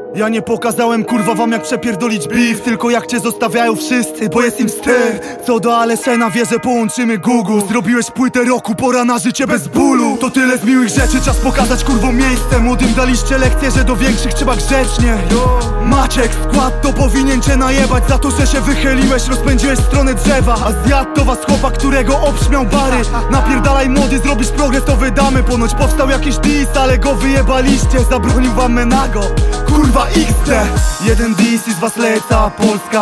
Ja nie pokazałem kurwa wam jak przepierdolić beef, tylko jak cię zostawiają wszyscy, bo jest im wstyd. Co do Alessena wie, że połączymy Google. Zrobiłeś płytę roku, pora na życie bez bólu. To tyle z miłych rzeczy, czas pokazać kurwom miejsce. Młodym daliście lekcję, że do większych trzeba grzecznie. Maciek, skład to powinien cię najebać za to, że się wychyliłeś, rozpędziłeś w stronę drzewa. A zjadł to was chłopak, którego obśmiał Bary. Napierdalaj młody, zrobisz progres, to wydamy. Ponoć powstał jakiś diss, ale go wyjebaliście. Zabronił wam Menago, kurwa XD. Jeden diss i z was leca Polska.